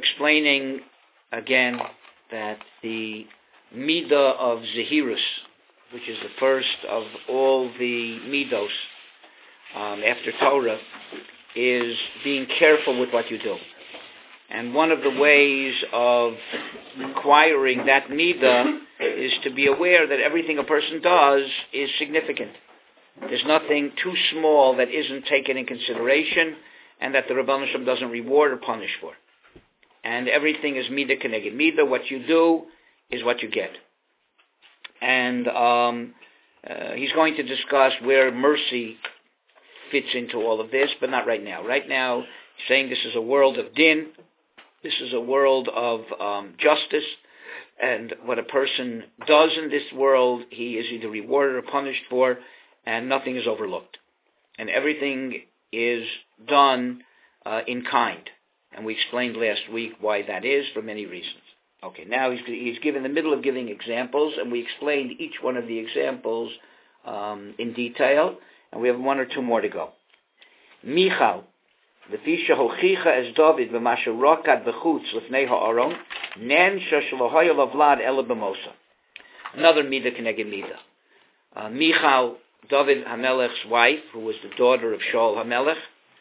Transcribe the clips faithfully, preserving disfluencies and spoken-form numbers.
explaining again that the Midah of Zehirus, which is the first of all the Midos um, after Torah, is being careful with what you do. And one of the ways of acquiring that Midah is to be aware that everything a person does is significant. There's nothing too small that isn't taken in consideration and that the Rebbeinu Shem doesn't reward or punish for. And everything is Midah Keneged Midah. What you do is what you get. And um, uh, he's going to discuss where mercy fits into all of this, but not right now. Right now, he's saying this is a world of din. This is a world of um, justice. And what a person does in this world, he is either rewarded or punished for, and nothing is overlooked. And everything is done uh, in kind. And we explained last week why that is for many reasons. Okay, now he's, he's given the middle of giving examples, and we explained each one of the examples um, in detail, and we have one or two more to go. Michal, לפי שהוכיחה את דוד במה שרוקד בחוץ לפני הארון, ננשה שלא היה לבלד אלא במוסה. Another midah keneged midah. Uh, Michal, David HaMelech's wife, who was the daughter of Shaul HaMelech,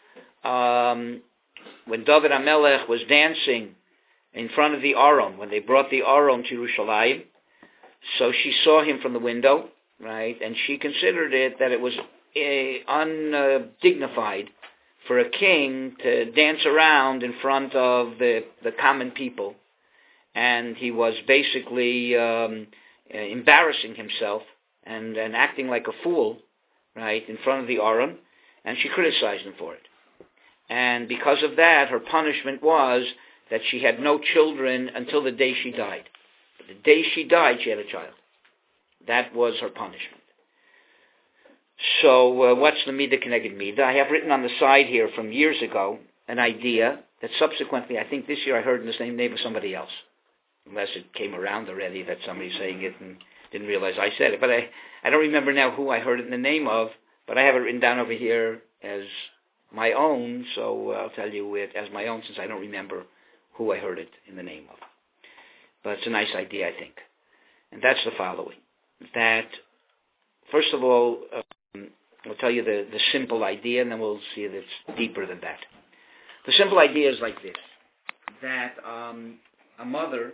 um, when David HaMelech was dancing in front of the Aron, when they brought the Aron to Yerushalayim, so she saw him from the window, right, and she considered it that it was uh, undignified for a king to dance around in front of the, the common people, and he was basically um, embarrassing himself and, and acting like a fool, right, in front of the Aron, and she criticized him for it. And because of that, her punishment was that she had no children until the day she died. But the day she died, she had a child. That was her punishment. So uh, what's the Midah Keneged Midah? I have written on the side here from years ago an idea that subsequently, I think this year I heard in the same name of somebody else. Unless it came around already that somebody's saying it and didn't realize I said it. But I, I don't remember now who I heard it in the name of, but I have it written down over here as my own, so I'll tell you it as my own since I don't remember who I heard it in the name of. But it's a nice idea, I think. And that's the following. That, first of all, um, I'll tell you the, the simple idea, and then we'll see that it's deeper than that. The simple idea is like this, that um, a mother,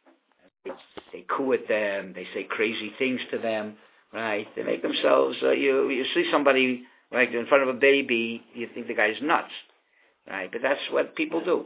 they coo at them, they say crazy things to them, right? They make themselves, uh, you, you see somebody like in front of a baby, you think the guy's nuts, right? But that's what people do.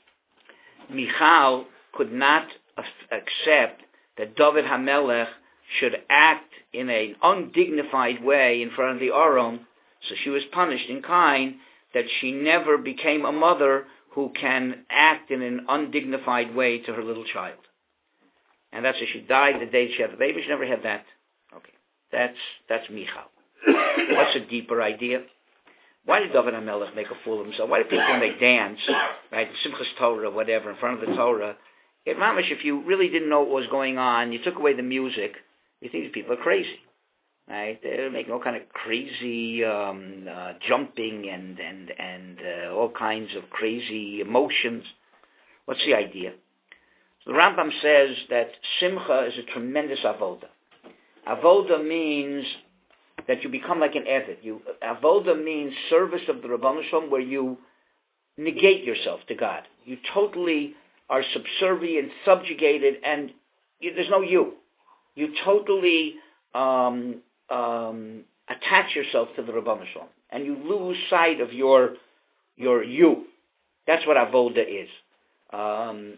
Michal could not accept that David HaMelech should act in an undignified way in front of the Aron, so she was punished in kind that she never became a mother who can act in an undignified way to her little child. And that's why she died the day she had the baby. She never had that. Okay, that's that's Michal. What's a deeper idea? Why did David HaMelech make a fool of himself? Why do people, when they dance, right, Simchas Torah, whatever, in front of the Torah, it, mamish, if you really didn't know what was going on, you took away the music, you think these people are crazy, right? They're making all kind of crazy um, uh, jumping and and and uh, all kinds of crazy emotions. What's the idea? So the Rambam says that Simcha is a tremendous avoda. Avoda means that you become like an Eved. You, avoda means service of the Rebbeinu Shalom, where you negate yourself to God. You totally are subservient, subjugated, and you, there's no you. You totally um, um, attach yourself to the Rebbeinu Shalom, and you lose sight of your your you. That's what avoda is. Um,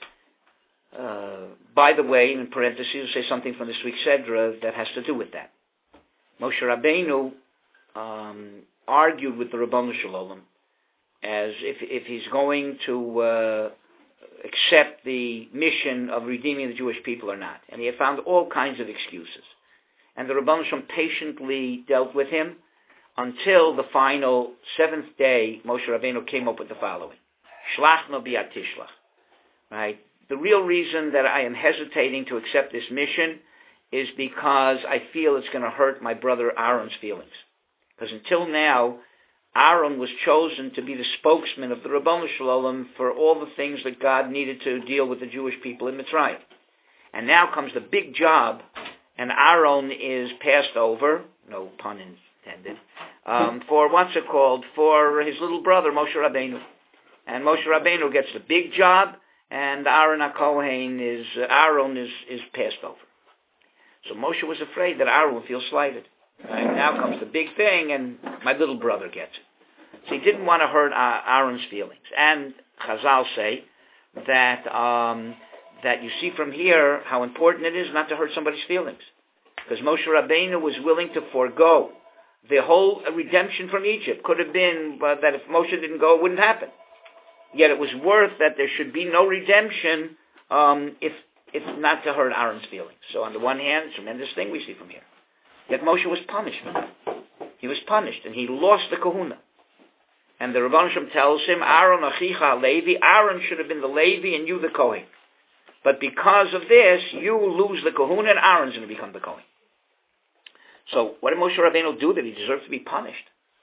uh, by the way, in parentheses, I'll say something from this week's Sedra that has to do with that. Moshe Rabbeinu um, argued with the Rebbeinu Shalom as if if he's going to uh, accept the mission of redeeming the Jewish people or not. And he had found all kinds of excuses. And the Rebbeinu Shalom patiently dealt with him until the final seventh day, Moshe Rabbeinu came up with the following. Shlach no biyad tishlach. Right? The real reason that I am hesitating to accept this mission is because I feel it's going to hurt my brother Aaron's feelings. Because until now, Aaron was chosen to be the spokesman of the Ribono Shel Olam for all the things that God needed to deal with the Jewish people in Mitzrayim. And now comes the big job, and Aaron is passed over, no pun intended, um, for what's it called, for his little brother, Moshe Rabbeinu. And Moshe Rabbeinu gets the big job, and Aaron HaKohen is, uh, Aaron is, is passed over. So Moshe was afraid that Aaron would feel slighted. Right? Now comes the big thing, and my little brother gets it. So he didn't want to hurt Aaron's feelings. And Chazal say that um, that you see from here how important it is not to hurt somebody's feelings. Because Moshe Rabbeinu was willing to forego the whole redemption from Egypt. Could have been uh, that if Moshe didn't go, it wouldn't happen. Yet it was worth that there should be no redemption um, if, if not to hurt Aaron's feelings. So on the one hand, tremendous thing we see from here. Yet Moshe was punished for that. He was punished, and he lost the kahuna. And the Ribono Shel Olam tells him, Aaron achicha Levi, Aaron should have been the Levi and you the Kohen. But because of this, you lose the kahuna and Aaron's going to become the Kohen. So what did Moshe Rabbeinu do that he deserved to be punished?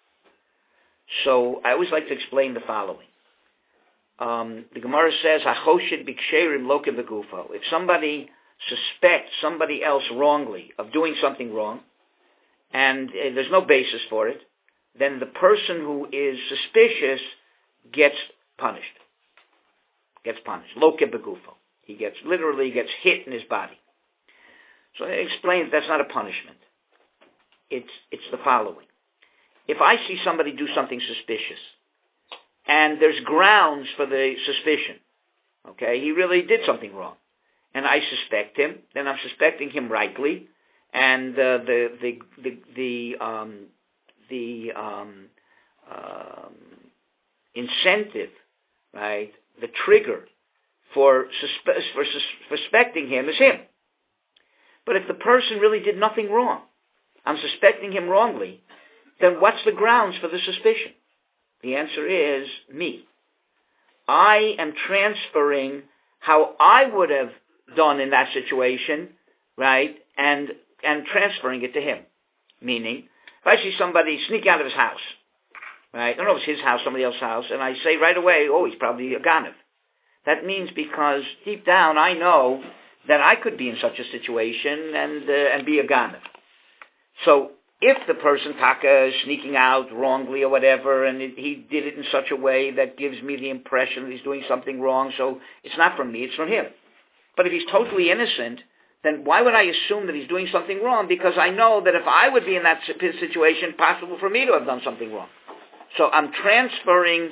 So I always like to explain the following. Um, the Gemara says, "Hachoshed b'ksherim loke begufo." If somebody suspects somebody else wrongly of doing something wrong, and uh, there's no basis for it, then the person who is suspicious gets punished. Gets punished. Loke begufo. He gets literally gets hit in his body. So I explain that that's not a punishment. It's it's the following. If I see somebody do something suspicious, and there's grounds for the suspicion, okay, he really did something wrong, and I suspect him, then I'm suspecting him rightly, and uh, the the the the um, the um, um, incentive, right, the trigger for suspe- for sus- suspecting him is him. But if the person really did nothing wrong, I'm suspecting him wrongly, then what's the grounds for the suspicion? The answer is me. I am transferring how I would have done in that situation, right, and and transferring it to him. Meaning, if I see somebody sneak out of his house, right, I don't know if it's his house, somebody else's house, and I say right away, oh, he's probably a ganav. That means because deep down I know that I could be in such a situation and uh, and be a ganav. So if the person, Taka, is sneaking out wrongly or whatever, and it, he did it in such a way that gives me the impression that he's doing something wrong, so it's not from me, it's from him. But if he's totally innocent, then why would I assume that he's doing something wrong? Because I know that if I would be in that situation, possible for me to have done something wrong. So I'm transferring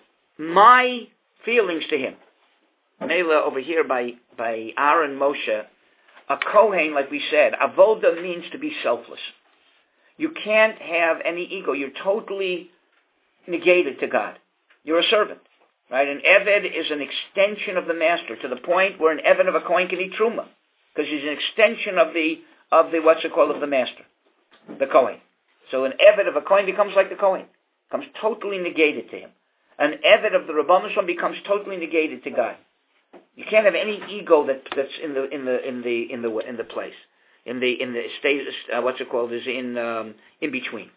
my feelings to him. Mela over here by, by Aaron Moshe, a Kohen, like we said, avoda means to be selfless. You can't have any ego. You're totally negated to God. You're a servant, right? An Eved is an extension of the master to the point where an Eved of a Kohen can eat truma because he's an extension of the of the what's it called of the master, the Kohen. So an Eved of a Kohen becomes like the Kohen, becomes totally negated to him. An Eved of the Ribono Shel Olam becomes totally negated to God. You can't have any ego that that's in the in the in the in the in the place. In the in the state, uh, what's it called? Is in um, in between.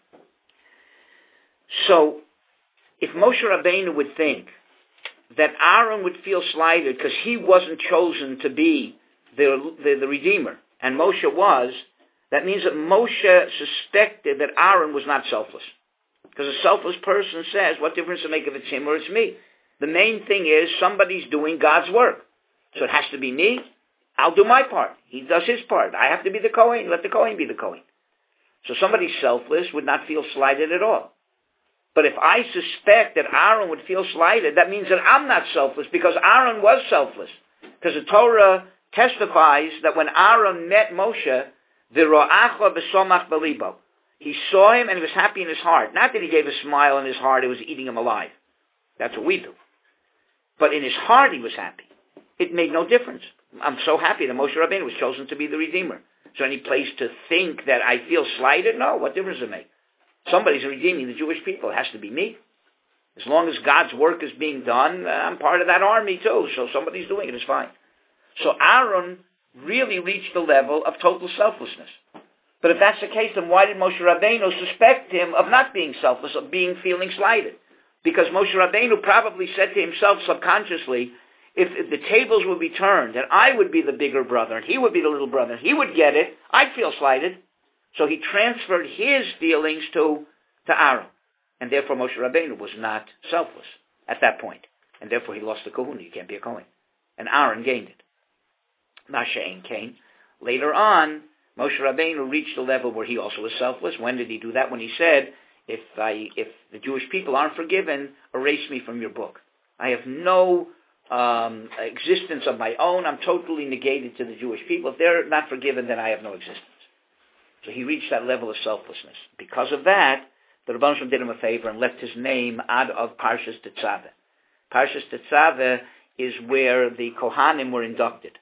So, if Moshe Rabbeinu would think that Aaron would feel slighted because he wasn't chosen to be the, the the Redeemer, and Moshe was, that means that Moshe suspected that Aaron was not selfless. Because a selfless person says, "What difference does it make if it's him or it's me?" The main thing is somebody's doing God's work, so it has to be me. I'll do my part. He does his part. I have to be the Kohen. Let the Kohen be the Kohen. So somebody selfless would not feel slighted at all. But if I suspect that Aaron would feel slighted, that means that I'm not selfless because Aaron was selfless. Because the Torah testifies that when Aaron met Moshe, v'ro'acha v'somach b'libo, he saw him and he was happy in his heart. Not that he gave a smile in his heart, it was eating him alive. That's what we do. But in his heart he was happy. It made no difference. I'm so happy that Moshe Rabbeinu was chosen to be the Redeemer. Is there any place to think that I feel slighted? No, what difference does it make? Somebody's redeeming the Jewish people. It has to be me. As long as God's work is being done, I'm part of that army too, so somebody's doing it, it's fine. So Aaron really reached the level of total selflessness. But if that's the case, then why did Moshe Rabbeinu suspect him of not being selfless, of being feeling slighted? Because Moshe Rabbeinu probably said to himself subconsciously, if, if the tables would be turned, and I would be the bigger brother, and he would be the little brother, and he would get it, I'd feel slighted. So he transferred his feelings to, to Aaron. And therefore Moshe Rabbeinu was not selfless at that point. And therefore he lost the kahuna. You can't be a Kohen. And Aaron gained it. Masha Cain. Later on, Moshe Rabbeinu reached a level where he also was selfless. When did he do that? When he said, if I, if the Jewish people aren't forgiven, erase me from your book. I have no um, existence of my own. I'm totally negated to the Jewish people. If they're not forgiven, then I have no existence. So he reached that level of selflessness. Because of that, the Rebbeinu Shalom did him a favor and left his name out of Parshas Tetzaveh. Parshas Tetzaveh is where the Kohanim were inducted.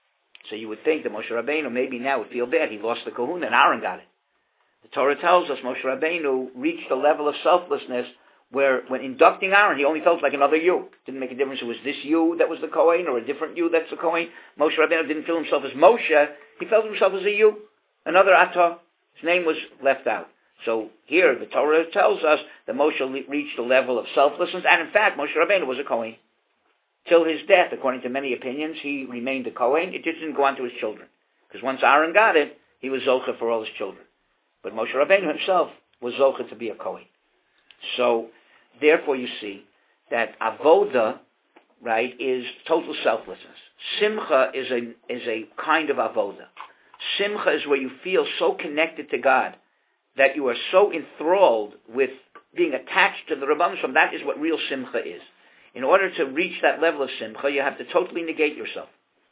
So you would think that Moshe Rabbeinu maybe now would feel bad. He lost the kahuna and Aaron got it. The Torah tells us Moshe Rabbeinu reached a level of selflessness where when inducting Aaron, he only felt like another you. Didn't make a difference if it was this you that was the Kohen or a different you that's the Kohen. Moshe Rabbeinu didn't feel himself as Moshe. He felt himself as a you, another Atah. His name was left out. So here the Torah tells us that Moshe reached a level of selflessness, and in fact Moshe Rabbeinu was a Kohen. Till his death, according to many opinions, he remained a Kohen. It just didn't go on to his children. Because once Aaron got it, he was Zocha for all his children. But Moshe Rabbeinu himself was Zocha to be a Kohen. So, therefore you see that Avoda, right, is total selflessness. Simcha is a, is a kind of Avoda. Simcha is where you feel so connected to God that you are so enthralled with being attached to the Rebbeinu Shalom. That is what real Simcha is. In order to reach that level of simcha, you have to totally negate yourself.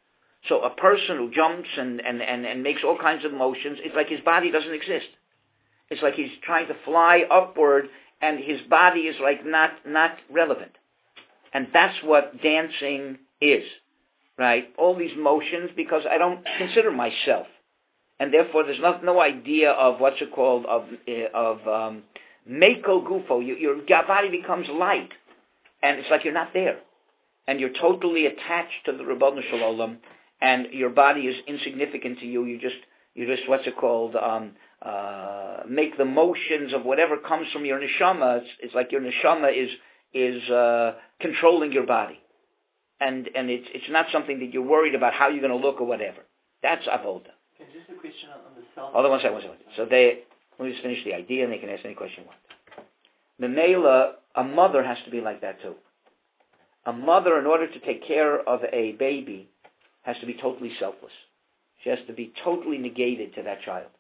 So a person who jumps and, and, and, and makes all kinds of motions, it's like his body doesn't exist. It's like he's trying to fly upward and his body is like not, not relevant. And that's what dancing is, right? All these motions, because I don't consider myself. And therefore there's no, no idea of what's it called, of, of um, meko gufo. You, your body becomes light. And it's like you're not there. And you're totally attached to the Rebbeinu Shalom, and your body is insignificant to you. You just, you just, what's it called, um, uh, make the motions of whatever comes from your neshama. It's, it's like your neshama is, is uh, controlling your body. And and it's it's not something that you're worried about how you're going to look or whatever. That's avoda. Okay, just a question on the self. Hold on one second, one second. So they, let me just finish the idea, and they can ask any question you want. Memela, a mother has to be like that too. A mother, in order to take care of a baby, has to be totally selfless. She has to be totally negated to that child.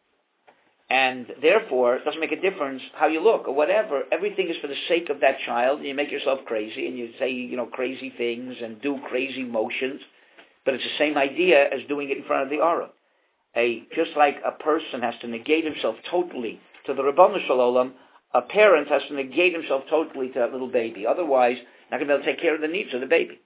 And therefore, it doesn't make a difference how you look or whatever. Everything is for the sake of that child. And you make yourself crazy and you say, you know, crazy things and do crazy motions. But it's the same idea as doing it in front of the Aron. A, just like a person has to negate himself totally to the Rebbeinu Shalom, a parent has to negate himself totally to that little baby. Otherwise, not going to be able to take care of the needs of the baby.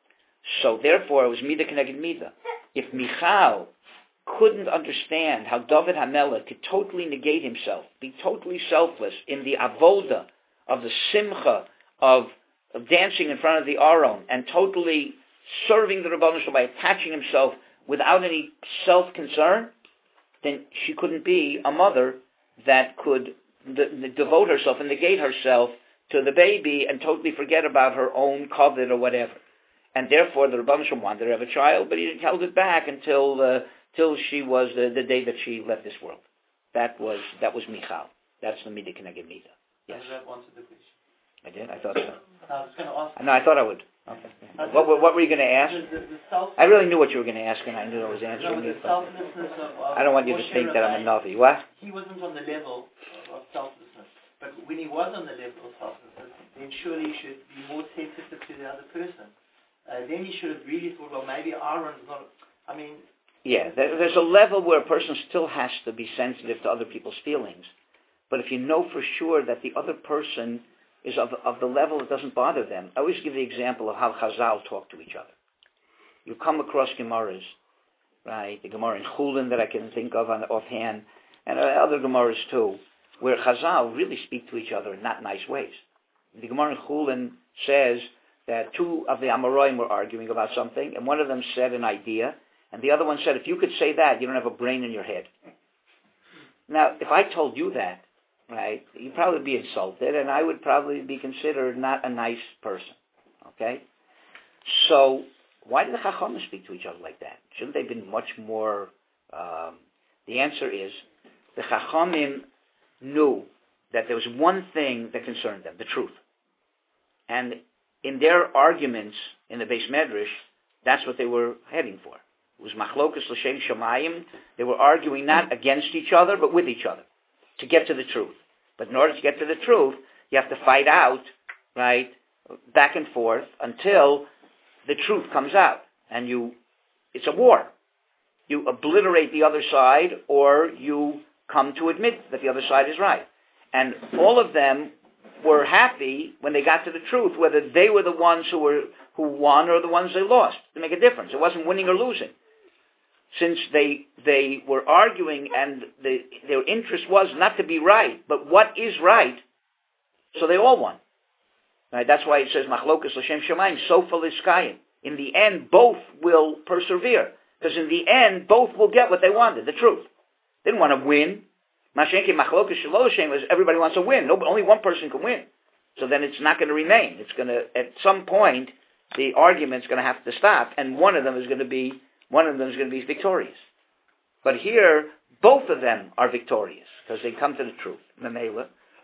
So therefore, it was Mida Keneged Mida. If Michal couldn't understand how David HaMelech could totally negate himself, be totally selfless in the avoda of the simcha of, of dancing in front of the Aron and totally serving the Rebbeinu Shalom by attaching himself without any self-concern, then she couldn't be a mother that could de- devote herself and negate herself to the baby and totally forget about her own covet or whatever. And therefore, the Rebbeinu Shalom wanted to have a child, but he held it back until uh, till she was uh, the day that she left this world. That was that was Michal. That's the Mida Keneged Mida. Yes. I answered the question. I did? I thought so. I was going to ask. No, I thought I would. Okay. What, what, what were you going to ask? The, the, the self- I really knew what you were going to ask, and I knew I was answering no, the it. selflessness of, of I don't want you to Moshe think that I'm a Rabbeinu. Navi. What? He wasn't on the level of, of selflessness. But when he was on the level of selflessness, then surely he should be more sensitive to the other person. Uh, then he should have really thought, well, maybe Aaron's not... I mean... Yeah, there, there's a level where a person still has to be sensitive to other people's feelings. But if you know for sure that the other person is of, of the level that doesn't bother them, I always give the example of how Chazal talk to each other. You come across Gemaras, right? The Gemara in Chulin that I can think of on offhand, and other Gemaras too, where Chazal really speak to each other in not nice ways. The Gemara in Chulin says that two of the Amoraim were arguing about something, and one of them said an idea, and the other one said, if you could say that, you don't have a brain in your head. Now, if I told you that, right, you'd probably be insulted, and I would probably be considered not a nice person. Okay? So, why did the Chachamim speak to each other like that? Shouldn't they have been much more... Um, the answer is, the Chachamim knew that there was one thing that concerned them, the truth. And in their arguments in the Beis Medrash, that's what they were heading for. It was machlokas l'shem shamayim. They were arguing not against each other, but with each other, to get to the truth. But in order to get to the truth, you have to fight out, right, back and forth, until the truth comes out. And you, it's a war. You obliterate the other side, or you come to admit that the other side is right. And all of them were happy when they got to the truth, whether they were the ones who were who won or the ones they lost. To make a difference. It wasn't winning or losing. Since they they were arguing and the, their interest was not to be right, but what is right, so they all won. Right? That's why it says, Machlokas l'shem shamayim, sofa l'skayim. In the end, both will persevere. Because in the end, both will get what they wanted, the truth. They didn't want to win. Mashenki machlokas shelo l'shem is everybody wants to win. No, only one person can win. So then it's not going to remain. It's going to, at some point, the argument's going to have to stop, and one of them is going to be One of them is going to be victorious. But here, both of them are victorious, because they come to the truth. Mamela.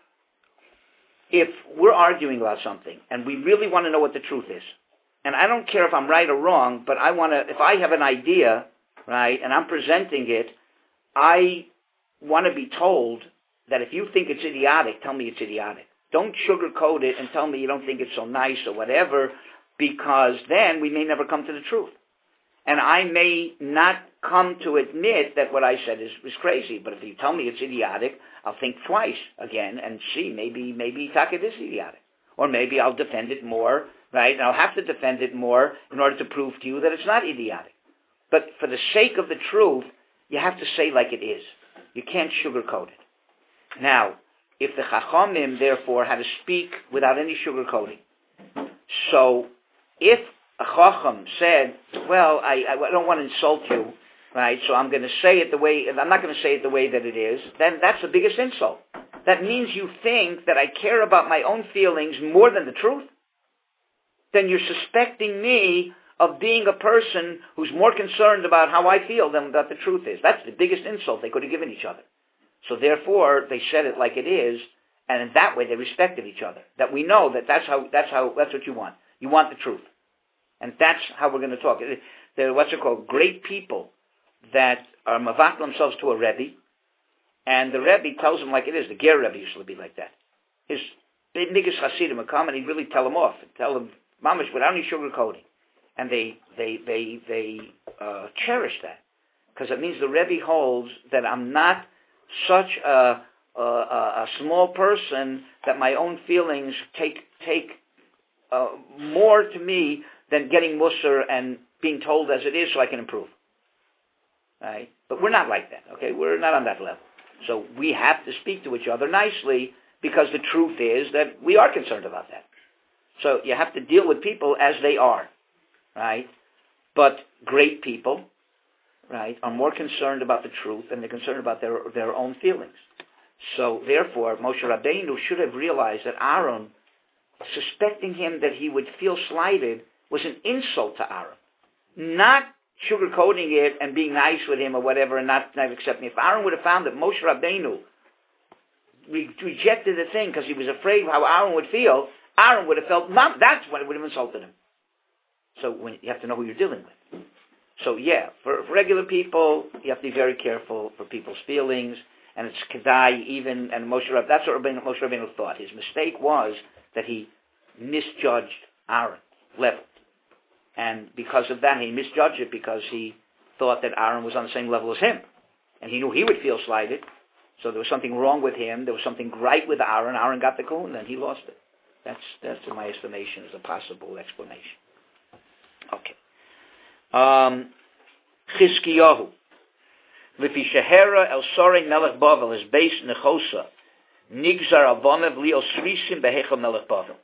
If we're arguing about something, and we really want to know what the truth is, and I don't care if I'm right or wrong, but I want to, if I have an idea, right, and I'm presenting it, I want to be told that if you think it's idiotic, tell me it's idiotic. Don't sugarcoat it and tell me you don't think it's so nice or whatever, because then we may never come to the truth. And I may not come to admit that what I said is, is crazy, but if you tell me it's idiotic, I'll think twice again and see, maybe maybe Taka is idiotic. Or maybe I'll defend it more, right? And I'll have to defend it more in order to prove to you that it's not idiotic. But for the sake of the truth, you have to say like it is. You can't sugarcoat it. Now, if the Chachamim, therefore, had to speak without any sugarcoating, so if a Chacham said, well, I, I don't want to insult you, right, so I'm going to say it the way, I'm not going to say it the way that it is, then that's the biggest insult. That means you think that I care about my own feelings more than the truth. Then you're suspecting me of being a person who's more concerned about how I feel than what the truth is. That's the biggest insult they could have given each other. So therefore, they said it like it is, and in that way they respected each other. That we know that that's how, that's how, that's what you want. You want the truth. And that's how we're going to talk. They're what's it called, great people that are mavak themselves to a Rebbe, and the Rebbe tells them like it is. The Ger Rebbe used to be like that. His biggest Hasidim would come and he'd really tell them off, and tell them, mamish, without any sugarcoating. And they they they they uh, cherish that, because it means the Rebbe holds that I'm not such a, a, a small person that my own feelings take take uh, more to me than getting Musar and being told as it is so I can improve. Right? But we're not like that, okay? We're not on that level. So we have to speak to each other nicely, because the truth is that we are concerned about that. So you have to deal with people as they are, right? But great people, right, are more concerned about the truth than they're concerned about their, their own feelings. So therefore, Moshe Rabbeinu should have realized that Aaron, suspecting him that he would feel slighted, was an insult to Aaron. Not sugarcoating it and being nice with him or whatever and not, not accepting it. If Aaron would have found that Moshe Rabbeinu re- rejected the thing because he was afraid of how Aaron would feel, Aaron would have felt, not, that's when it would have insulted him. So when, you have to know who you're dealing with. So yeah, for, for regular people, you have to be very careful for people's feelings, and it's Kedai even, and Moshe Rabbeinu, that's what Rabbeinu, Moshe Rabbeinu thought. His mistake was that he misjudged Aaron. Level. And because of that, he misjudged it because he thought that Aaron was on the same level as him. And he knew he would feel slighted. So there was something wrong with him. There was something right with Aaron. Aaron got the kahuna and he lost it. That's, that's in my estimation, is a possible explanation. Okay. Um, Chizkiyahu. Lifi shehera el sorei melech Bavel is based nechosa. Nigzar avonev li osrisim behechel melech Bavel.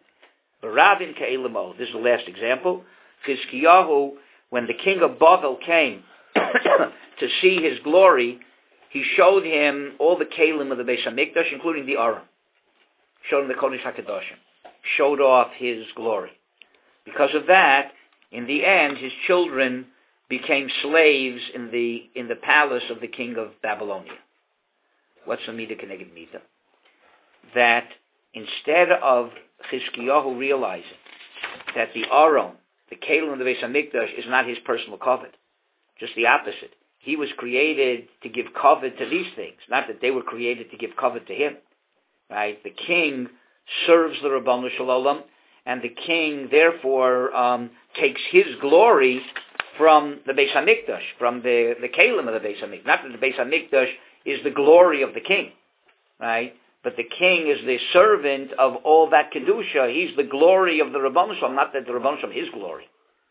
This is the last example. Chizkiyahu, when the king of Bavel came to see his glory, he showed him all the kelim of the Beis Hamikdash, including the Aron. Showed him the Kodesh HaKadoshim. Showed off his glory. Because of that, in the end, his children became slaves in the in the palace of the king of Babylonia. What's the Midah Keneged Midah? That instead of Chizkiyahu realizing that the Aron, the kelim of the Beis Hamikdash, is not his personal covet, just the opposite. He was created to give covet to these things, not that they were created to give covet to him. Right? The king serves the Rabbanu Shalom, and the king therefore um, takes his glory from the Beis Hamikdash, from the the kelim of the Beis Hamikdash. Not that the Beis Hamikdash is the glory of the king, right? But the king is the servant of all that kedusha. He's the glory of the Rabbanu Shalom, not that the Rabbanu Shalom is his glory.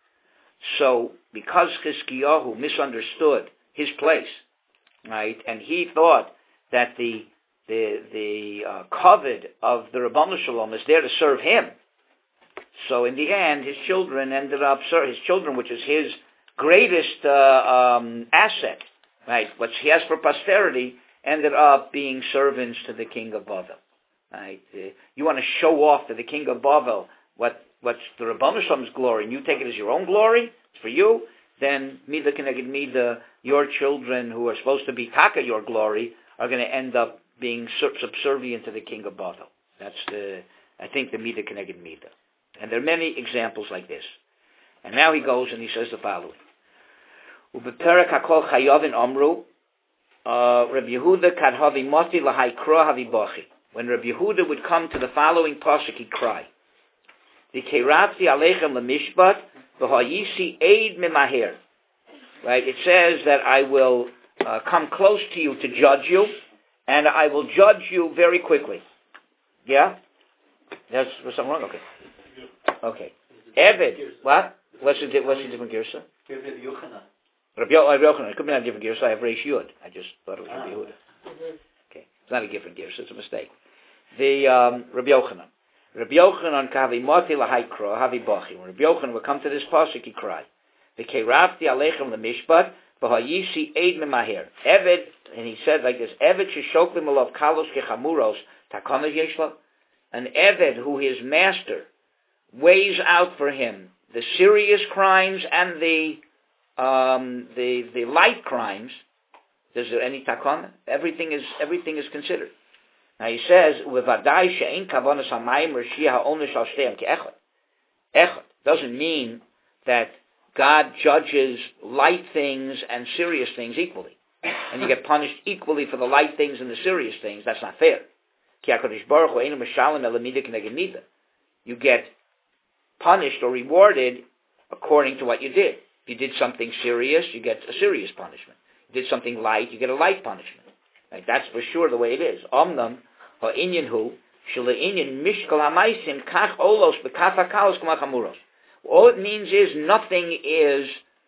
So, because Chizkiyahu misunderstood his place, right, and he thought that the the the uh, covet of the Rabbanu Shalom is there to serve him. So, in the end, his children ended up his children, which is his greatest uh, um, asset, right, what he has for posterity, ended up being servants to the king of Bavel. Right? Uh, you want to show off to the king of Bavel what what's the Rabbanu Shalom's glory, and you take it as your own glory, it's for you, then Midah Keneged Midah, your children who are supposed to be taka your glory are going to end up being subservient to the king of Bavel. That's the, I think, the Midah Keneged Midah. And there are many examples like this. And now he goes and he says the following. Ubeperek hakol chayovin omru, Rabbi Yehuda kad havi moti lahai kro havi bochi. When Rabbi Yehuda would come to the following pasuk, he'd cry. V'keirati aleichem lemishpat v'hayisi eid mimaher. Right? It says that I will uh, come close to you to judge you, and I will judge you very quickly. Yeah? There's was something wrong? Okay. Okay. Eved. What? What's the, what's the different girsa? Rabbi Yochanan. It could be not a different girsa. I have Reish Yud. I just thought it was Rabbi Yehuda. Okay. It's not a different girsa. It's a mistake. The um, Rabbi Yochanan. Rabbi Yochanan kavi moti lahai kro havi bochi. When Rabbi Yochanan would come to this pasuk, he cried. V'keirafti aleichem lemishpat v'hayisi eid memaher. Eved, and he said like this, Eved sheshoklim alav kalos kechamuros takana yeshlo. An Eved who his master weighs out for him the serious crimes and the um, the the light crimes. Is there any takana? Everything is everything is considered. Now he says, "Uvadai she'en kavanas hamayim r'shia ha'onish al shteim ke'echad." Echad doesn't mean that God judges light things and serious things equally, and you get punished equally for the light things and the serious things. That's not fair. Ki HaKadosh Baruch Hu einu mishalem ela midah keneged midah. You get punished or rewarded according to what you did. If you did something serious, you get a serious punishment. You did something light, you get a light punishment. Right? That's for sure the way it is. Omnam ha'inyan hu shele'inyan mishkal ha'maisim kach olos b'kaf ha'kalos k'mach hamuros. All it means is nothing is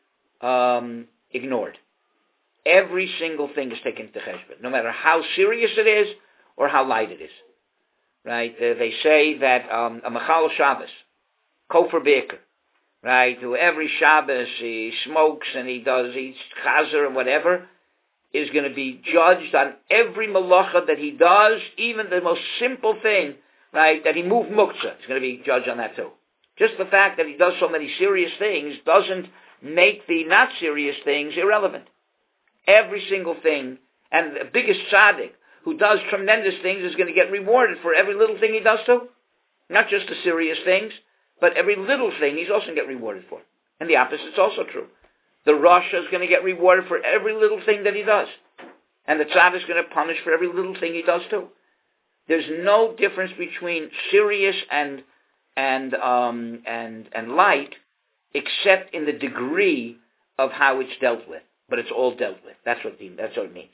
um, ignored. Every single thing is taken into cheshbon, no matter how serious it is or how light it is. Right? Uh, they say that um, a mechal Shabbos, Kofer Beker, right, who every Shabbos he smokes and he does, eats chazer and whatever, is going to be judged on every malacha that he does, even the most simple thing, right, that he moved muktzah, he's going to be judged on that too. Just the fact that he does so many serious things doesn't make the not serious things irrelevant. Every single thing, and the biggest tzaddik who does tremendous things is going to get rewarded for every little thing he does too. Not just the serious things, but every little thing he's also going to get rewarded for. And the opposite is also true. The Rasha is going to get rewarded for every little thing that he does. And the tzaddik is going to punish for every little thing he does too. There's no difference between serious and and um, and and light, except in the degree of how it's dealt with. But it's all dealt with. That's what it, that's what it means.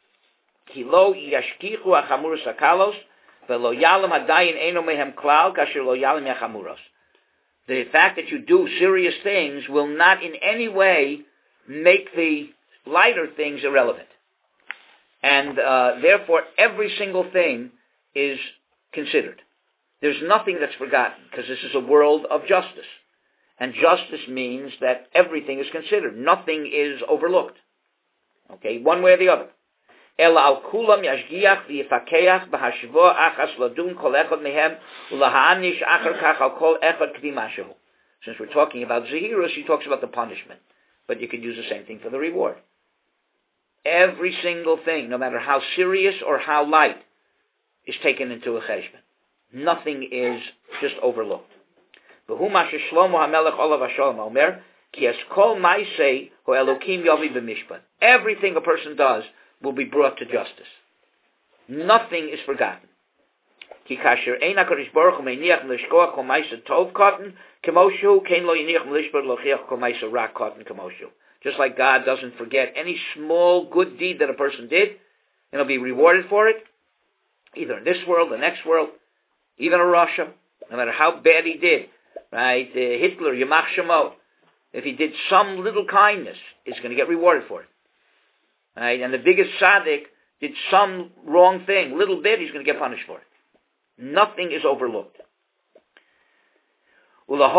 Kilo yashkichu achamuros akalos velo yalam hadayin eno mehem klal kasher lo yalam yachamuros. The fact that you do serious things will not in any way make the lighter things irrelevant. And uh, therefore, every single thing is considered. There's nothing that's forgotten, because this is a world of justice. And justice means that everything is considered. Nothing is overlooked. Okay, one way or the other. אלא על כולם ישגיח ויפקח בהשבוע אחס לדון כל אחד מהם ולהעניש אחר כך על כל אחד כפי משהו. Since we're talking about Zehirus, he talks about the punishment. But you could use the same thing for the reward. Every single thing, no matter how serious or how light, is taken into a cheshbon. Nothing is just overlooked. V'hu ma sheshlomo hamelech olav hashalom omer, ki es kol ma'aseh hu Elokim yavi b'mishpat. Everything a person does will be brought to justice. Nothing is forgotten. Ki kasher ein HaKadosh Baruch Hu meiniach l'shkoach kol ma'aseh tov kotten, kemoshu kein lo yiniach l'shpat l'chiach kol ma'aseh rak kotten kemoshu. Just like God doesn't forget any small good deed that a person did, and he'll be rewarded for it, either in this world, the next world, even in Russia, no matter how bad he did, right? Uh, Hitler, Yamach Shemo, if he did some little kindness, he's going to get rewarded for it. Right? And the biggest tzaddik did some wrong thing, little bit, he's going to get punished for it. Nothing is overlooked. And in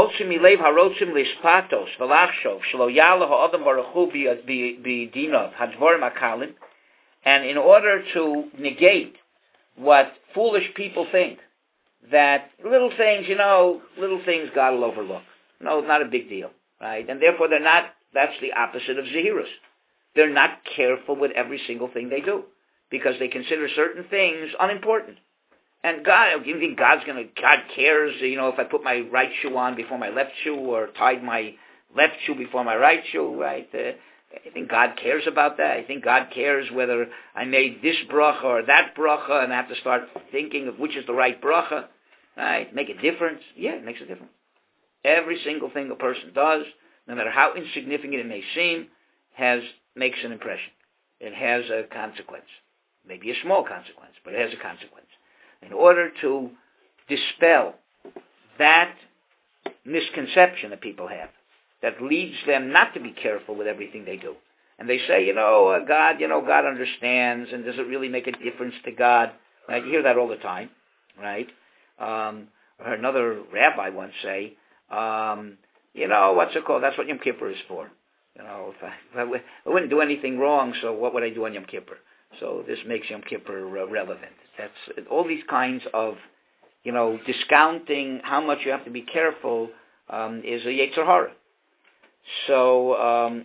order to negate what foolish people think, that little things, you know, little things God will overlook. No, it's not a big deal, right? And therefore they're not, that's the opposite of Zehirus. They're not careful with every single thing they do, because they consider certain things unimportant. And God, you think God's going to, God cares, you know, if I put my right shoe on before my left shoe, or tied my left shoe before my right shoe, right? Uh, I think God cares about that. I think God cares whether I made this bracha or that bracha, and I have to start thinking of which is the right bracha, right? Make a difference? Yeah, it makes a difference. Every single thing a person does, no matter how insignificant it may seem, has makes an impression. It has a consequence. Maybe a small consequence, but it has a consequence. In order to dispel that misconception that people have, that leads them not to be careful with everything they do. And they say, you know, uh, God, you know, God understands, and does it really make a difference to God? Right? You hear that all the time, right? Um, I heard another rabbi once say, um, you know, what's it called? That's what Yom Kippur is for. You know, if I, if I wouldn't do anything wrong, so what would I do on Yom Kippur? So this makes Yom Kippur uh, relevant. That's all these kinds of, you know, discounting how much you have to be careful um, is a Yetzer Hara. So, um,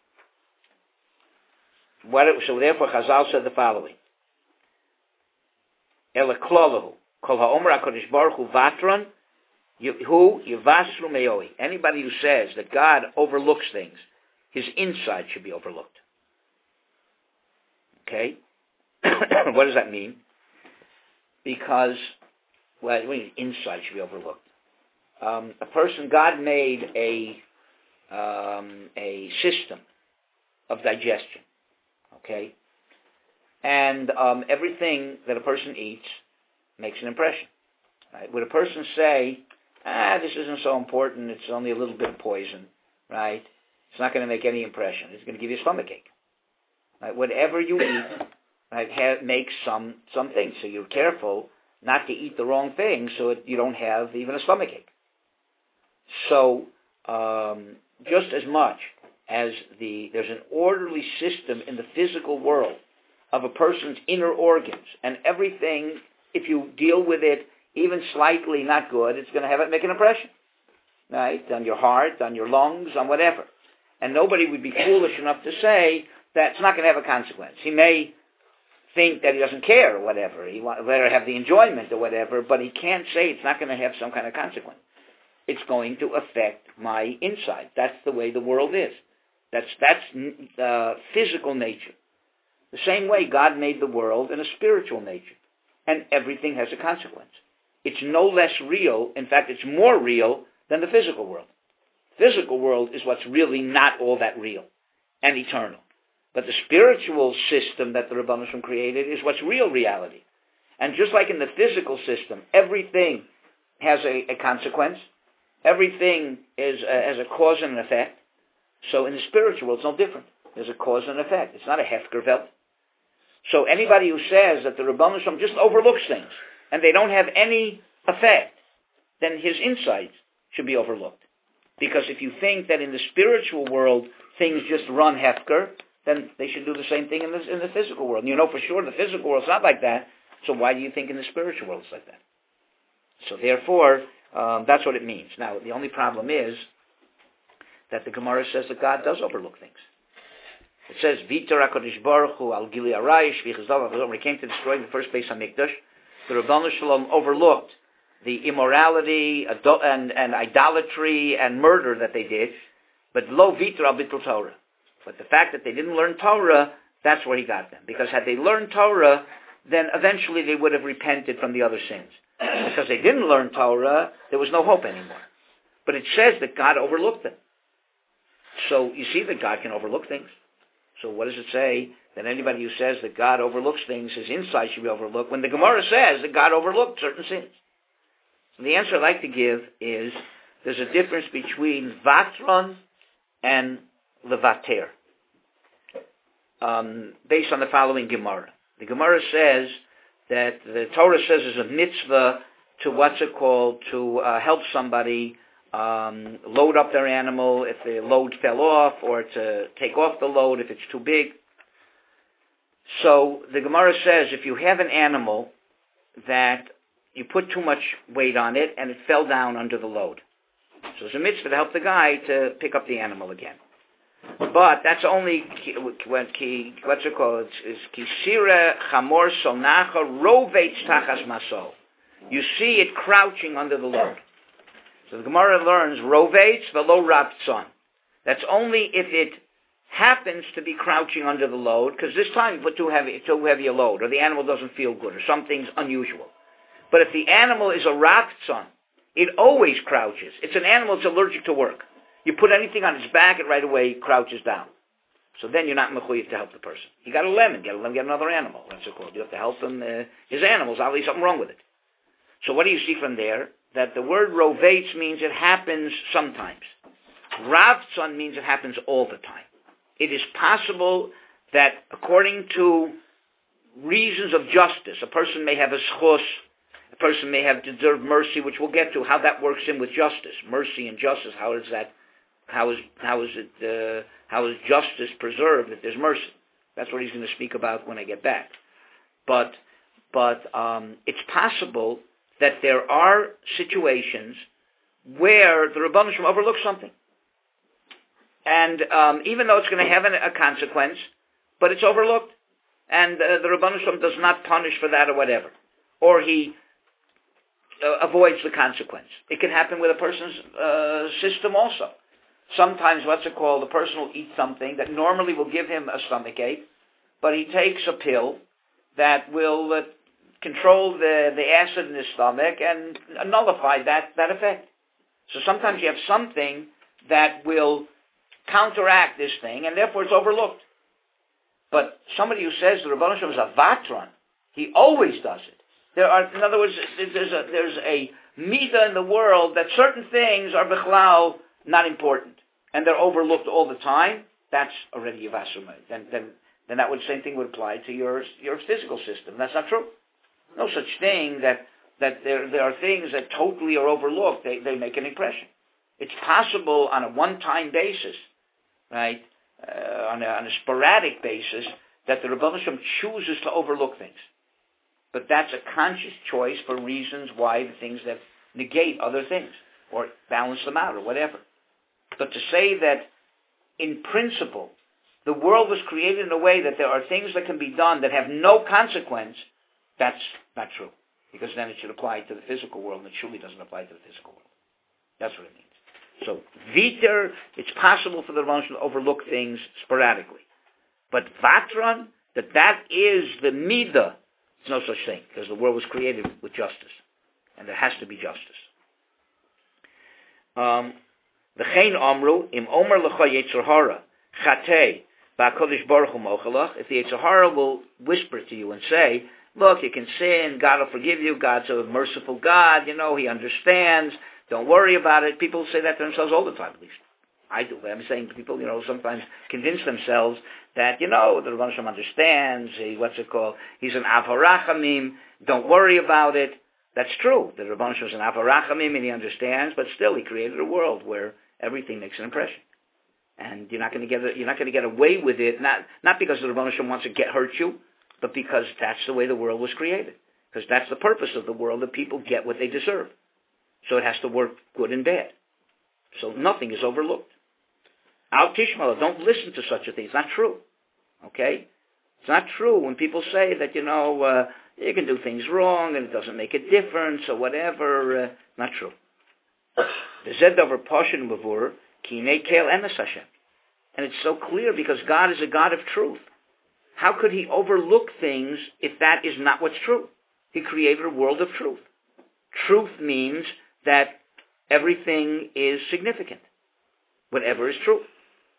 what it, so therefore Chazal said the following: Ela klolahu kol haomer HaKadosh Baruch Hu vatron hu yivasru meoi. Anybody who says that God overlooks things, his inside should be overlooked. Okay? What does that mean? Because, well, inside should be overlooked. Um, a person, God made a um, a system of digestion, okay? And um, everything that a person eats makes an impression. Right? Would a person say, ah, this isn't so important, it's only a little bit of poison, right? It's not going to make any impression. It's going to give you a stomachache. Right? Whatever you eat, right, ha- makes some, some things. So you're careful not to eat the wrong thing so it, you don't have even a stomachache. So um, just as much as the there's an orderly system in the physical world of a person's inner organs, and everything, if you deal with it even slightly not good, it's going to have it make an impression, right, on your heart, on your lungs, on whatever. And nobody would be foolish enough to say that it's not going to have a consequence. He may think that he doesn't care or whatever. He want, better have the enjoyment or whatever, but he can't say it's not going to have some kind of consequence. It's going to affect my inside. That's the way the world is. That's that's uh, physical nature. The same way God made the world in a spiritual nature, and everything has a consequence. It's no less real. In fact, it's more real than the physical world. Physical world is what's really not all that real and eternal. But the spiritual system that the Rebbeinu Shalom created is what's real reality. And just like in the physical system, everything has a, a consequence. Everything is a, has a cause and an effect. So in the spiritual world, it's no different. There's a cause and an effect. It's not a hefkervelt. So anybody who says that the Rebbeinu Shalom just overlooks things and they don't have any effect, then his insides should be overlooked. Because if you think that in the spiritual world things just run hefker, then they should do the same thing in the, in the physical world. And you know for sure the physical world's not like that, so why do you think in the spiritual world it's like that? So therefore, um, that's what it means. Now, the only problem is that the Gemara says that God does overlook things. It says, Vitor HaKadosh Baruch Hu al Gili Arayish v'Chizdav when he came to destroy the first Beis HaMikdash, the Rabbanu Shalom overlooked the immorality ado- and, and idolatry and murder that they did, but lo Vitor al Bitul Torah. But the fact that they didn't learn Torah, that's where he got them. Because had they learned Torah, then eventually they would have repented from the other sins. Because they didn't learn Torah, there was no hope anymore. But it says that God overlooked them. So you see that God can overlook things. So what does it say? That anybody who says that God overlooks things, his insight should be overlooked, when the Gemara says that God overlooked certain sins. So the answer I'd like to give is there's a difference between vatron and levater. Um, based on the following Gemara. The Gemara says that the Torah says there's a mitzvah to what's it called, to uh, help somebody um, load up their animal if the load fell off, or to take off the load if it's too big. So the Gemara says if you have an animal that you put too much weight on it and it fell down under the load. So it's a mitzvah to help the guy to pick up the animal again. But that's only when ki what's it called? Is kisira chamor sonacha roveitz tachas maso. You see it crouching under the load. So the Gemara learns roveitz velo raptzon. That's only if it happens to be crouching under the load, because this time you put too heavy, too heavy a load, or the animal doesn't feel good, or something's unusual. But if the animal is a raptzon, it always crouches. It's an animal that's allergic to work. You put anything on its back, it right away crouches down. So then you're not mechuyev to help the person. You got a lemon, get a lemon, get another animal. That's it called. You have to help him. Uh, his animals, obviously something wrong with it. So what do you see from there? That the word roveitz means it happens sometimes. Ravtzon means it happens all the time. It is possible that according to reasons of justice, a person may have a schos, a person may have deserved mercy, which we'll get to, how that works in with justice. Mercy and justice, how is that How is how is it uh, how is justice preserved if there's mercy? That's what he's going to speak about when I get back. But but um, it's possible that there are situations where the Rebbeinu Shalom overlooks something, and um, even though it's going to have an, a consequence, but it's overlooked, and uh, the Rebbeinu Shalom does not punish for that or whatever, or he uh, avoids the consequence. It can happen with a person's uh, system also. Sometimes, what's it called, the person will eat something that normally will give him a stomach ache, but he takes a pill that will uh, control the, the acid in his stomach and nullify that, that effect. So sometimes you have something that will counteract this thing, and therefore it's overlooked. But somebody who says the Rebbeinu Shalom is a vatron, he always does it. There are, in other words, there's a, there's a midah in the world that certain things are bichlal not important, and they're overlooked all the time. That's already yivasumay. Then, then, then that would same thing would apply to your your physical system. That's not true. No such thing that that there there are things that totally are overlooked. They they make an impression. It's possible on a one-time basis, right? Uh, on a on a sporadic basis, that the Rebbeinu Shalom chooses to overlook things, but that's a conscious choice for reasons why the things that negate other things or balance them out or whatever. But to say that, in principle, the world was created in a way that there are things that can be done that have no consequence, that's not true. Because then it should apply to the physical world, and it surely doesn't apply to the physical world. That's what it means. So, viter, it's possible for the Rebbeinu to overlook things sporadically. But vatron, that that is the midah, it's no such thing, because the world was created with justice. And there has to be justice. Um... V'chein amru im omer lecha yetzer hara chatei ba'kodesh baruch hu mochalach. If the yetzer hara will whisper to you and say, "Look, you can sin. God will forgive you. God's a merciful God. You know, He understands. Don't worry about it." People say that to themselves all the time. At least I do. I'm saying people, you know, sometimes convince themselves that, you know, the Rebbeinu Shalom understands. He, what's it called? He's an av harachamim. Don't worry about it. That's true. The Rebbeinu Shalom is an av harachamim, and He understands. But still, He created a world where everything makes an impression. and you're not going to get a, you're not going to get away with it. Not not because the Rebbeinu Shalom wants to get hurt you, but because that's the way the world was created. Because that's the purpose of the world, that people get what they deserve. So it has to work good and bad. So nothing is overlooked. Al Tishma, don't listen to such a thing. It's not true. Okay? It's not true when people say that, you know, uh, you can do things wrong and it doesn't make a difference or whatever. Uh, not true. The Zed over Pashin Mavur, Kine Kel Emes Hashem. And it's so clear because God is a God of truth. How could he overlook things if that is not what's true? He created a world of truth. Truth means that everything is significant. Whatever is true.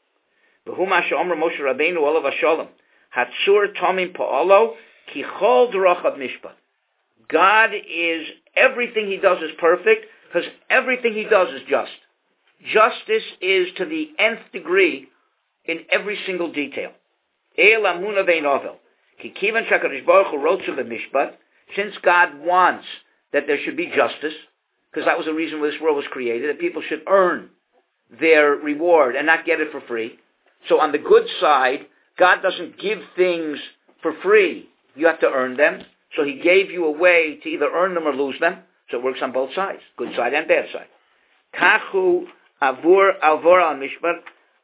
V'huma she'omer Moshe Rabbeinu olav hashalom hatzur tomim pa'alo ki chol d'rochav mishpat. God is, everything he does is perfect because everything he does is just. Justice is to the nth degree in every single detail. El amuna vein ovel ki kivan shakadosh baruch hu rotzu v'mishpat. Since God wants that there should be justice, because that was the reason why this world was created, that people should earn their reward and not get it for free. So on the good side, God doesn't give things for free. You have to earn them. So he gave you a way to either earn them or lose them. So it works on both sides, good side and bad side. Kachu avur avur al mishpat.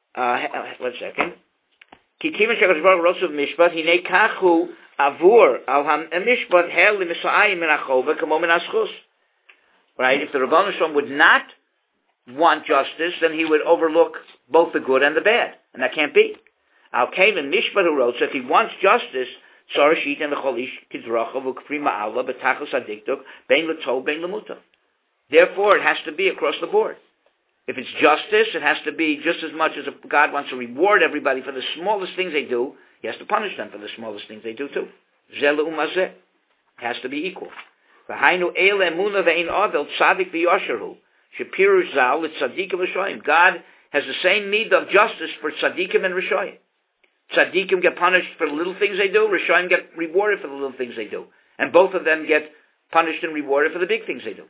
One second. Kikivan shekadosh baruch hu rotzu mishpat hinei kachu avur al mishpat hel l'misayim min achova kamo min aschus. Right? If the Rebbeinu Shalom would not want justice, then he would overlook both the good and the bad. And that can't be. Al Kalim Mishpat who wrote, so if he wants justice, Tzar Shit and the Cholish Kidrachav Ukprima Allah Betachos Adiktuk Bein L'Tov Bein L'Muta. Therefore, it has to be across the board. If it's justice, it has to be just as much as if God wants to reward everybody for the smallest things they do, he has to punish them for the smallest things they do too. Zeh L'Umazeh. It has to be equal. V'hainu Eile Emuna Ve'in Avel Tzadik V'Yosherhu. Shapirush Zal, it's Tzadikim Rishoyim. God has the same need of justice for Tzadikim and Rishoyim. Tzadikim get punished for the little things they do, Rishoyim get rewarded for the little things they do. And both of them get punished and rewarded for the big things they do.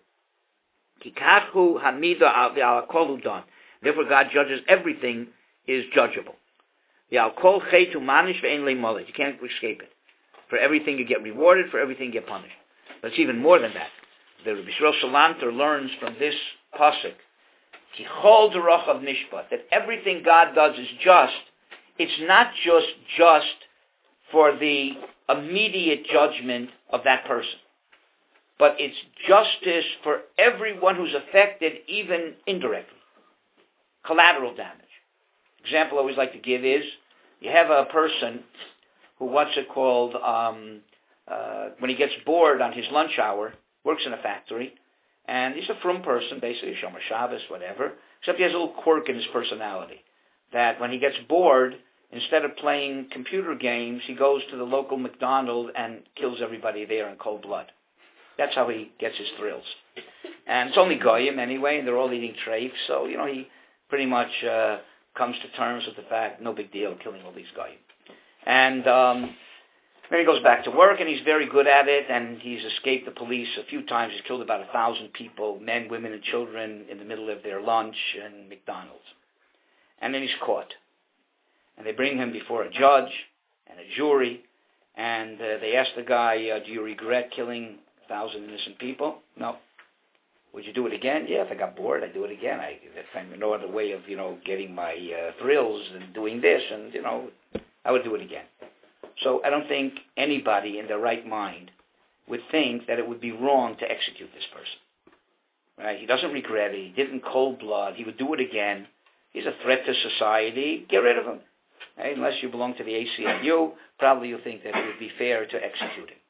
Kikachu Hamida Al Kol Udan. Therefore God judges everything is judgeable. The Al Kol Cheitu Manish Ve'en Le'Moled. You can't escape it. For everything you get rewarded, for everything you get punished. But it's even more than that. The Rabbi Yisrael Salanter learns from this pasuk, Ki chol d'rochav mishpat, that everything God does is just. It's not just just for the immediate judgment of that person, but it's justice for everyone who's affected, even indirectly. Collateral damage. Example I always like to give is, you have a person who, what's it called, um, uh, when he gets bored on his lunch hour, works in a factory, and he's a frum person, basically, Shomer Shabbos, whatever, except he has a little quirk in his personality, that when he gets bored, instead of playing computer games, he goes to the local McDonald's and kills everybody there in cold blood. That's how he gets his thrills. And it's only Goyim anyway, and they're all eating treif, so, you know, he pretty much uh, comes to terms with the fact, no big deal, killing all these Goyim. And um, then he goes back to work, and he's very good at it, and he's escaped the police a few times. He's killed about a thousand people, men, women, and children, in the middle of their lunch in McDonald's. And then he's caught. And they bring him before a judge and a jury, and uh, they ask the guy, uh, do you regret killing a thousand innocent people? No. Would you do it again? Yeah, if I got bored, I'd do it again. I find no other way of, you know, getting my uh, thrills and doing this, and, you know, I would do it again. So I don't think anybody in their right mind would think that it would be wrong to execute this person. Right? He doesn't regret it. He did it in cold blood. He would do it again. He's a threat to society. Get rid of him. Right? Unless you belong to the A C L U, probably you'll think that it would be fair to execute him.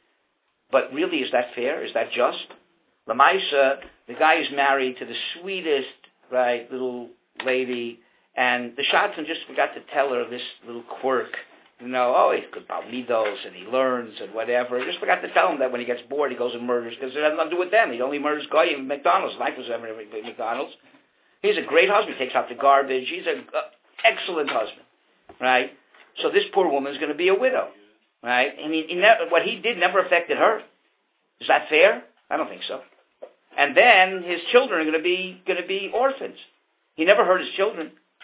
But really, is that fair? Is that just? Lamaisa, the guy is married to the sweetest, right, little lady, and the shadchan just forgot to tell her this little quirk. You know, oh, he's good about midos, and he learns, and whatever. He just forgot to tell him that when he gets bored, he goes and murders, because it has nothing to do with them. He only murders Goyim in McDonald's. Life was ever at McDonald's. He's a great husband. He takes out the garbage. He's an uh, excellent husband, right? So this poor woman is going to be a widow, right? I mean, he never, what he did never affected her. Is that fair? I don't think so. And then his children are going to be going to be orphans. He never hurt his children.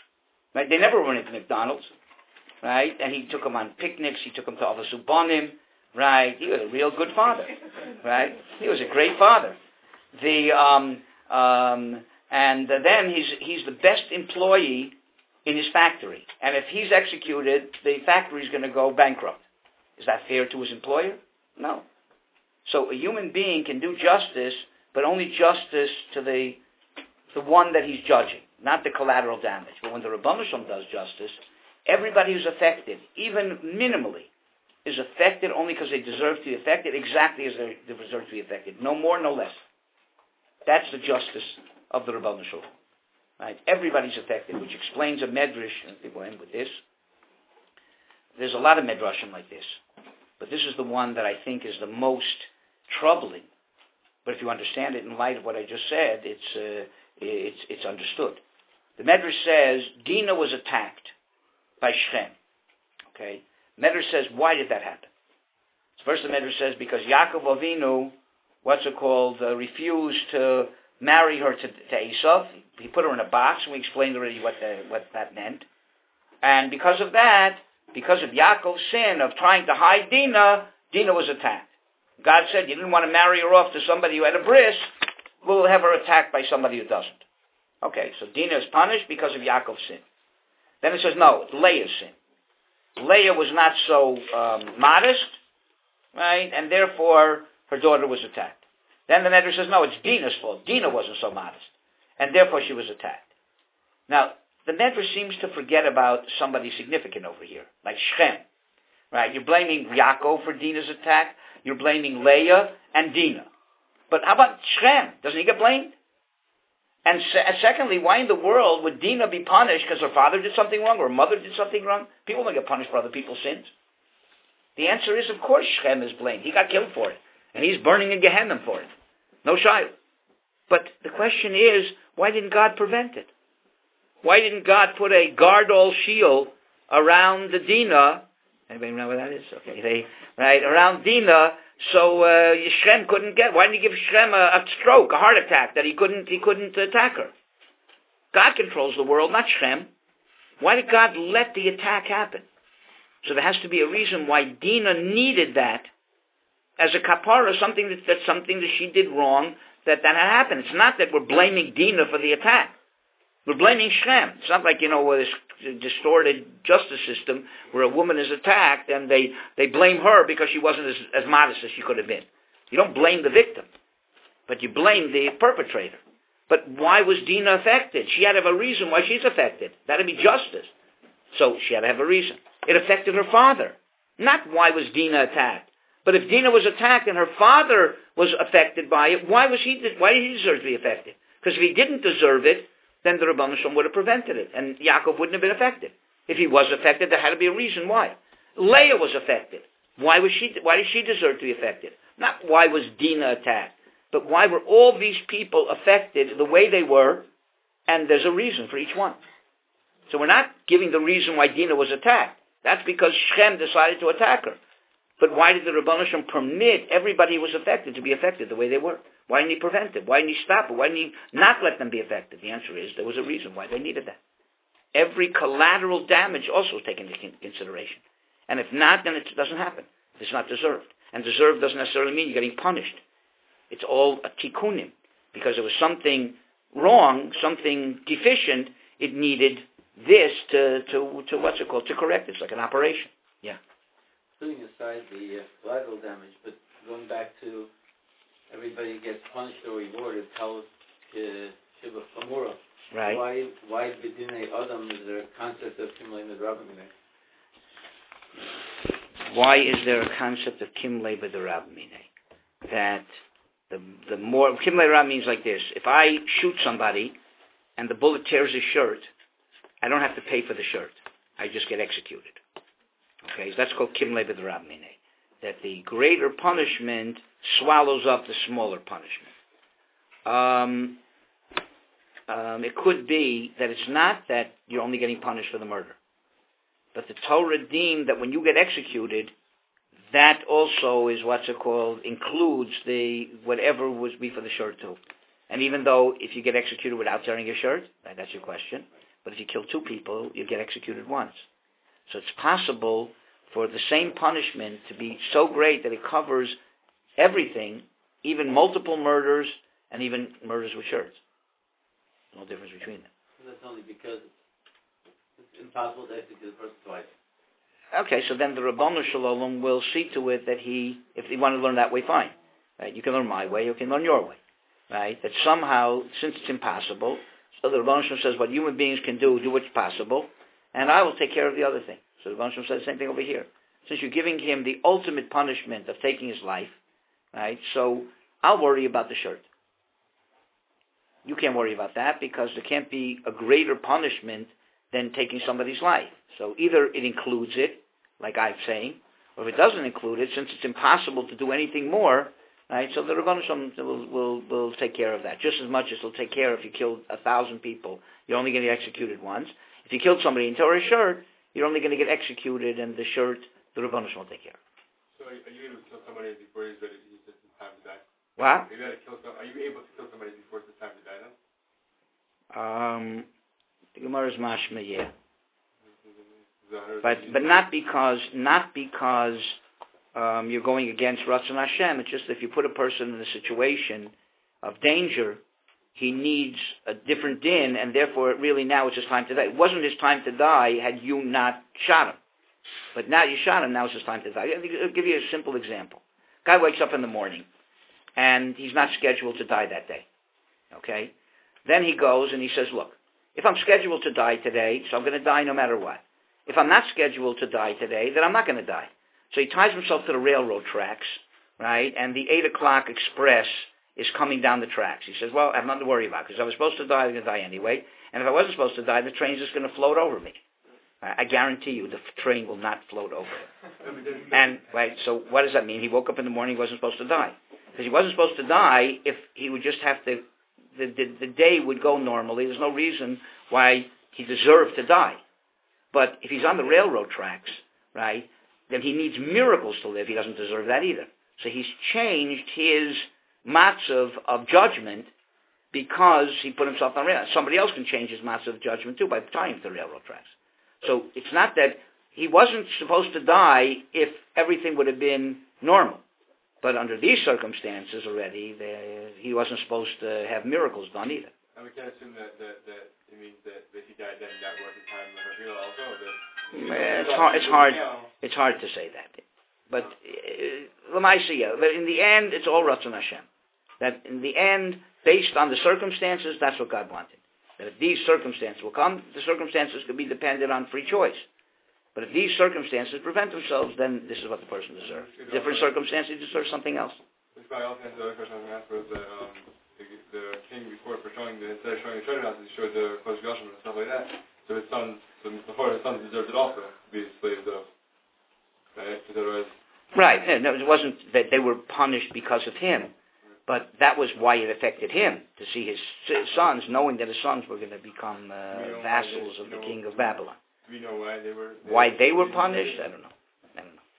Right? They never went into McDonald's. Right? And he took them on picnics. He took them to Avos Ubanim. Right? He was a real good father. Right? He was a great father. The um, um, and then he's he's the best employee in his factory. And if he's executed, the factory's going to go bankrupt. Is that fair to his employer? No. So a human being can do justice, but only justice to the the one that he's judging, not the collateral damage. But when the Rebbeinu Shalom does justice, everybody who's affected, even minimally, is affected only because they deserve to be affected, exactly as they deserve to be affected. No more, no less. That's the justice of the Rebbeinu Shalom. Right? Everybody's affected, which explains a medrash, and I think we'll end with this. There's a lot of medrashim like this, but this is the one that I think is the most troubling. But if you understand it in light of what I just said, it's uh, it's it's understood. The medrash says Dinah was attacked by Shem. Okay, medrash says, why did that happen? First, the medrash says because Yaakov Avinu, what's it called, uh, refused to marry her to, to Esav. He put her in a box, and we explained already what the, what that meant. And because of that, because of Yaakov's sin of trying to hide Dinah, Dinah was attacked. God said, you didn't want to marry her off to somebody who had a bris, we'll have her attacked by somebody who doesn't. Okay, so Dinah is punished because of Yaakov's sin. Then it says, no, it's Leah's sin. Leah was not so um, modest, right, and therefore her daughter was attacked. Then the Medrash says, no, it's Dinah's fault. Dinah wasn't so modest, and therefore she was attacked. Now, the Medrash seems to forget about somebody significant over here, like Shem. Right? You're blaming Yaakov for Dinah's attack. You're blaming Leah and Dinah. But how about Shem? Doesn't he get blamed? And se- secondly, why in the world would Dinah be punished because her father did something wrong or her mother did something wrong? People don't get punished for other people's sins. The answer is, of course, Shem is blamed. He got killed for it. And he's burning in Gehenna for it. No shy. But the question is, why didn't God prevent it? Why didn't God put a guard-all shield around the Dinah? Anybody know what that is? Okay, they, right, around Dinah, so uh, Shem couldn't get. Why didn't he give Shem a, a stroke, a heart attack, that he couldn't he couldn't attack her? God controls the world, not Shem. Why did God let the attack happen? So there has to be a reason why Dinah needed that as a kapara, something that, that's something that she did wrong, that that had happened. It's not that we're blaming Dinah for the attack. We're blaming Shem. It's not like, you know, this distorted justice system where a woman is attacked and they, they blame her because she wasn't as, as modest as she could have been. You don't blame the victim, but you blame the perpetrator. But why was Dinah affected? She had to have a reason why she's affected. That would be justice. So she had to have a reason. It affected her father. Not why was Dinah attacked. But if Dinah was attacked and her father was affected by it, why was he? Why did he deserve to be affected? Because if he didn't deserve it, then the Rebbeinu Shalom would have prevented it, and Yaakov wouldn't have been affected. If he was affected, there had to be a reason why. Leah was affected. Why was she? Why did she deserve to be affected? Not why was Dinah attacked, but why were all these people affected the way they were, and there's a reason for each one. So we're not giving the reason why Dinah was attacked. That's because Shem decided to attack her. But why did the Rebbeinu Shalom permit everybody who was affected to be affected the way they were? Why didn't he prevent it? Why didn't he stop it? Why didn't he not let them be affected? The answer is there was a reason why they needed that. Every collateral damage also is taken into consideration. And if not, then it doesn't happen. It's not deserved. And deserved doesn't necessarily mean you're getting punished. It's all a tikkunim. Because there was something wrong, something deficient, it needed this to, to, to what's it called, to correct it. It's like an operation. Yeah. Putting aside the uh, collateral damage, but going back to everybody gets punished or rewarded, tell us Shiva Chamura. Right. Why, why B'dinei Adam is there a concept of Kimlei Midrabimine? Why is there a concept of Kimlei Midrabimine? That the the more Kimlei Rab means like this: if I shoot somebody and the bullet tears his shirt, I don't have to pay for the shirt. I just get executed. Okay, so that's called Kimlei B'Rabmine. That the greater punishment swallows up the smaller punishment. Um, um, it could be that it's not that you're only getting punished for the murder, but the Torah deemed that when you get executed, that also is what's it called, includes the whatever was be for the shirt too. And even though if you get executed without tearing your shirt, right, that's your question, But if you kill two people, you get executed once. So it's possible for the same punishment to be so great that it covers everything, even multiple murders and even murders with shirts. No difference between them. That's only because it's impossible to execute the person twice. Okay, so then the Rabbanu Shalom will see to it that he, if you want to learn that way, fine. Right? You can learn my way, you can learn your way. Right? That somehow, since it's impossible, so the Rabbanu Shalom says what human beings can do, do what's possible, and I will take care of the other thing. So the Rabbanu Shalom says the same thing over here. Since you're giving him the ultimate punishment of taking his life, right? So I'll worry about the shirt. You can't worry about that because there can't be a greater punishment than taking somebody's life. So either it includes it, like I'm saying, or if it doesn't include it, since it's impossible to do anything more, right? So the Rabbanu Shalom will, will will take care of that just as much as it'll take care if you killed a thousand people. You're only going to get executed once. If you killed somebody and tore a shirt, you're only going to get executed, and the shirt the Rabbanu Shalom will take care of. So are you able to kill somebody before he's ready? He's just in time to die. What? Are you, able to kill some, are you able to kill somebody before it's time to die? Then? Um, the Gemara is mashma, yeah. But but not because not because um, you're going against Ratzon Hashem. It's just if you put a person in a situation of danger, he needs a different din, and therefore really now it's his time to die. It wasn't his time to die had you not shot him. But now you shot him, now it's his time to die. I'll give you a simple example. Guy wakes up in the morning, and he's not scheduled to die that day. Okay? Then he goes and he says, look, if I'm scheduled to die today, so I'm going to die no matter what. If I'm not scheduled to die today, then I'm not going to die. So he ties himself to the railroad tracks, right? And the eight o'clock express is coming down the tracks. He says, well, I have nothing to worry about because I was supposed to die, I'm going to die anyway. And if I wasn't supposed to die, the train's just going to float over me. I guarantee you the train will not float over him. And, right, so what does that mean? He woke up in the morning, he wasn't supposed to die. Because he wasn't supposed to die if he would just have to, the, the, the day would go normally. There's no reason why he deserved to die. But if he's on the railroad tracks, right, then he needs miracles to live. He doesn't deserve that either. So he's changed his matzav of judgment because he put himself on railroad. Somebody else can change his matzav of judgment too by tying him to the railroad tracks. So it's not that he wasn't supposed to die if everything would have been normal. But under these circumstances already, the, he wasn't supposed to have miracles done either. And we can assume that, that, that it means that if he died then that was the time of Hashira also? That it's, hard, it's, hard, it's hard to say that. But uh, Lamaisiya, in the end, it's all Ratzon Hashem. That in the end, based on the circumstances, that's what God wanted. That if these circumstances will come, the circumstances could be dependent on free choice. But if these circumstances prevent themselves, then this is what the person deserves. Different circumstances deserve something else. This guy also answered the other question I was going to ask was that um, the, the king before, for showing the, instead of showing the treasure houses, he showed the Kodesh Gashim and stuff like that. So his sons, so before his sons deserved it also, to be slaves of. Right? Otherwise, right. No, it wasn't that they were punished because of him. But that was why it affected him, to see his, his sons, knowing that his sons were going to become uh, vassals of the king of Babylon. Do we know why they were... They why they were punished? I don't know. I don't know.